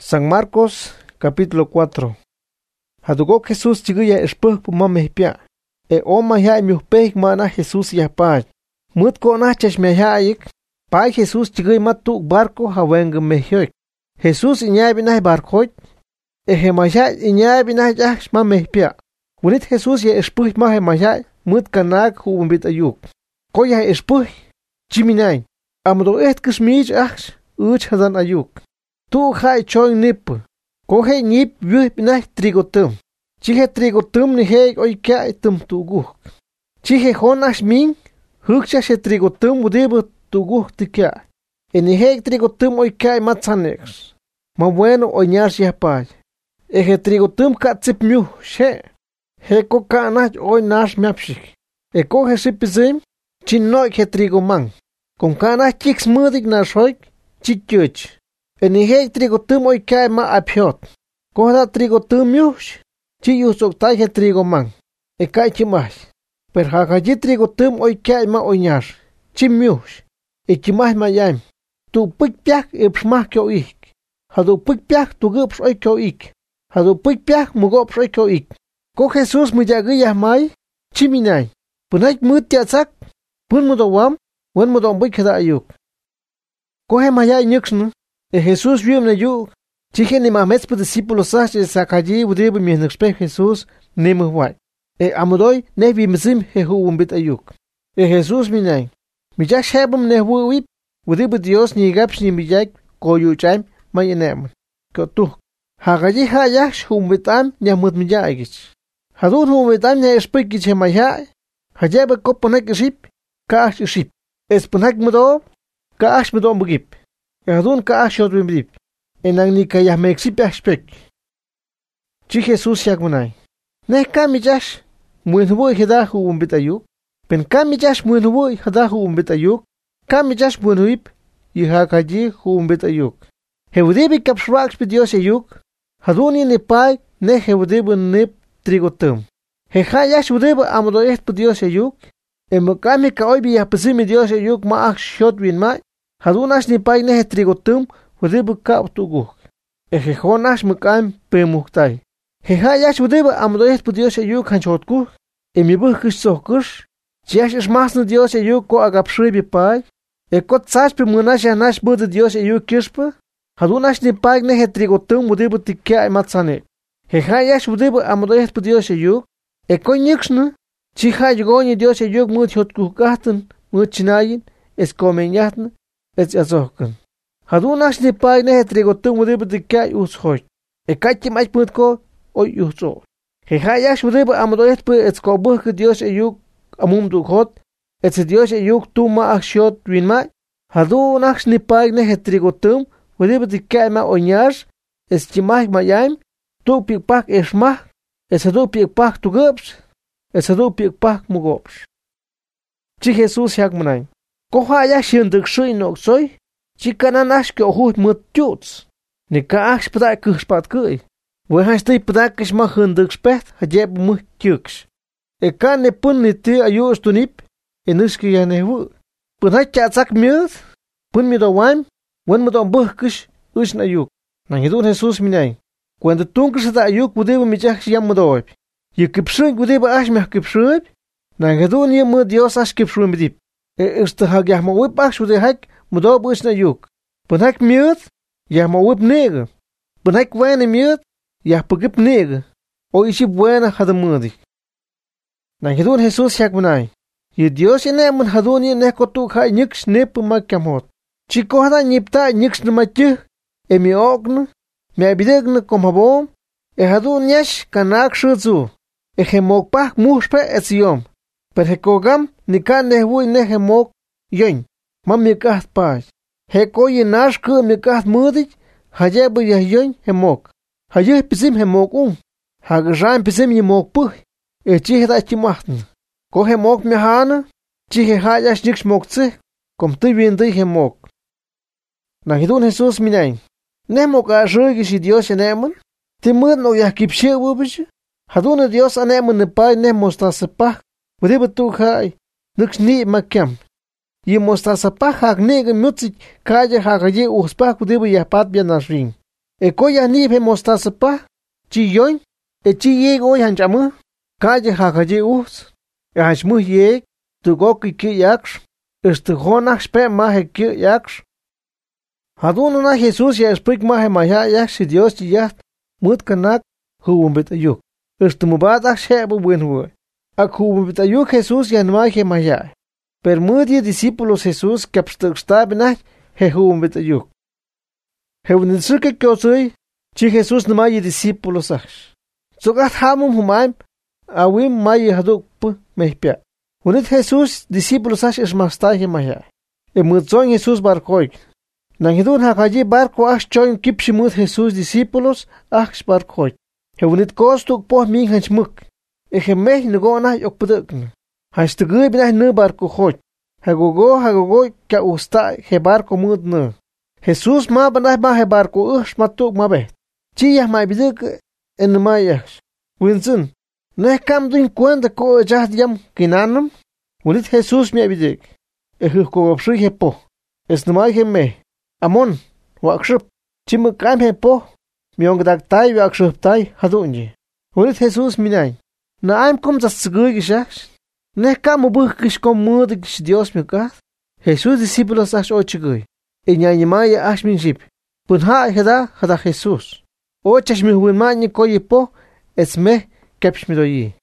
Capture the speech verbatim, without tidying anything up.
San Marcos, capítulo cuatro. Hadugok Jesús chiguya espuh pumamehpia. E oma ya miupeik mana Jesús ya pach. Mut ko na chashmehaik. Pai Jesús chiguy matu barco haweng mehyoik. Jesús inyay binay barcoit. E hemayay inyay binay jahsh mamehpia. Unit Jesús ya espuh mahemayay. Mut kanak huumbit ayuk. Ko ya espuh chiminay. Amdo et kishmij achs uch hadan ayuk. Tu khai choy nip. Ko he nip yuh binay trigotum. Chihe trigotum ni he oy kya tum tuguk. Chihe honash min. Hukcha she trigotum udibu tuguk tikya. Eni he trigotum oy kya matzanex. Ma bueno oñar ya pay. Ehe trigotum katsip myuh she. He ko kanach oy nash myapshik. E ko he sipizim. Chinnoy he trigoman. Con kanach chiks mudik nashoik. Chikyuch. Eni he trigotum oy kya ma apyot. Ko da trigotum myush. Chi yusok tai he trigoman. E kai chimach. Per hakaji trigotum oy kya ma oñar. Chimyush. E chimach ma yaim. Tu pik piak e pshmach kyo ik. Hadu pik piak tu gups oy kyo ik. Hadu pik piak mugops oy kyo ik. Ko Jesus mujagi yahmai. Chiminay. Punay mut tiatsak. Pun mudawam. Wen mudawam bik hada ayuk. Ko he mayay nyuksnu. E Jesus yum na yuk. Chihe ni mahmets pa discípulos sach e sakaji udibu mihnukspeh Jesus ni muhwai. E amudoy ne bimzim he hu umbit ayuk. E Jesus minay. Mijak shebum ne hu wip. Udibu Dios ni gaps ni mijak koyu chaim mayenem. Kotuh. Hagaji ha yaksh hu umbitam nyamut mijagich. Hadun hu umbitam nya espikich he mayay. Hajebe koponek ship. Kaash ship. Esponak mudo. Kaash mudo mugip. Hadun kaash shot wimbip. Enang ni kayah meksip aspek. Chi Jesus yagmunay. Ne kamijash muinhuboy hidahu umbit ayuk. Pen kamijash muinhuboy hidahu umbit ayuk. Kamijash muinhuip yihakaji hu umbit ayuk. Heudibi kapshwaks pi Dios ayuk. Haduni ni pay ne heudibi nip trigotum. Hehayash udibi amodoyet pi Dios ayuk. Emokami ka oibi yapasimi Dios ayuk ma ak shot win ma. Hadunash ni pay ne trigotum. Udibu kap tuguk. Eje jonash mukam pe muktay. Hehayash udibu amdoyet pu Dios ayuk hanchotku. Emibuh kish sohkush. Chiash ismasnu Dios ayuk ko agapshribi pay. Eko tsash pe munash yanash bud Dios ayuk kishpa. Hadunash ni pay nehe trigotum udibu tikya imatsane. Hehayash udibu amdoyet pu Dios ayuk. Eko nyuksnu. Chiha yugoni Dios ayuk mut hotku kahtan. Mut chinayin. Eskomenyatn. Es yazohkan. Hadunash ni pay ne trigotum udibu tikya ushoy. E kachi mach putko oy uso. He hayash udibu amdoyet pu etskobuh ke Dios ayuk amum dukhot. Et Dios ayuk tu ma akshot winma. Hadunash ni pay ne trigotum udibu tikya ma onyar. Es chimach mayam. Tu pikpak esmach. Es hadu pikpak tu gups. Es hadu pikpak mugops. Chi Jesus yagmunay. Ko hayash yenduk shuy nok soy. Chikananash ke ohut mutjuts. Ni kaach padak kuchpat kui. We hasty padak is ma hunduk spet, hajeb mutjuks. E kan ne pun ni ti ayus tunip, en nuski ya ne wu. Pun hat chatsak miut, pun mi do wan, wen mo do buhkish, us na yuk. Na hidun Jesus minay. Cuando tunkis da ayuk budebo mi jach yam modoib. Ye kipshuik budebo ash meh kipshuik. Na hidun ye mu Dios ash kipshuik midip. E usta hagyah ma wip ash ude hak, Mudob is na yuk. Punak mute, ya ma wip nigger. Punak wane mute, ya pugip nigger. O ishi buena hadamudi. Na hidun Jesus yakmunay. Ye Dios ene mun haduni nekotu kai nix nip makamot. Chico hada nipta nix numatju. E mi ogn, mi abidegn komhabom. E hadun yash kanak shudzu. E hemok pak mushpe etziom. Per hekogam nikan nehwui nehemok yoin. Ma mi kaht paz. He koye nash ke mi kaht mudik. Haje bu yahyoin hemok. Haje pisim hemok um. Hagjan pisim yemok puh. E chihe da chimahtn. Ko hemok mi hana. Chihe hayash niks mokze. Kom tu windi hemok. Na hidun Jesus minayin. Nemok a shurgish Dios enemen. Timud no yah kipshe wubish. Hadun Dios anemen ne pay ne mostasepah. Udibu hai. Niks ni makem. Ye mostasa pa hak nege mutsik kaya hakaye uspa kudibu yapat bianashrin. E koya ni pe mostazapa, chi yoin, e chi yeg oy hanchamu, kaje hakaje us, e hanchmu yeg, tu goki ki yaksh, este honach spe mahe ki yaksh. Hadun na Jesus ya sprik mahe maya yaksh Dios chi yat, mut kanak, huwum bit ayuk. Este mubad ak shebu buen huwe. Ak huwum bit ayuk Jesus ya nmahe maya. Per mudie discípulos Jesus kapstuk stabinach, he huwum bit ayuk. He unitsuke kyosui, chi Jesus nmahe discípulos aksh. Zogat hamum humaim, awim maye haduk pu mehpia. Unit Jesus discípulos ash esmastaje maya. E mutzon Jesus barkoik. Nangidun hakaji barko ash choin kipshimut Jesus discípulos ash barkoik. He unit kostuk poh min hanchmuk. E he meh nugona yokpudukn. Hanchtugui binah nu barko hoik. Hagogo hagogo ka usta he barko mud nu. Jesus ma banah ma he barko ush matuk mabeh. Chiyah ma biduk en mayah. Winzun. Neh kam duin cuenta ko jah diam kinanum. Unit Jesus mi abidik. E huko wapsui he po. Es numai he me. Amon. Wakshrup. Chimu kam he po. Miongdak tai wakshrup tai hadunji. Unit Jesus minay. Na aim kum zas tsugui gishaksh. Neh kam ubuh kish kom mudik gish Dios mi kath. Jesus discípulos ash ochigui. E nyanyamaya ash min ship. Punha heda hada Jesus. Ochash mi huinmani koye po. Es meh Kepsh mi doyi.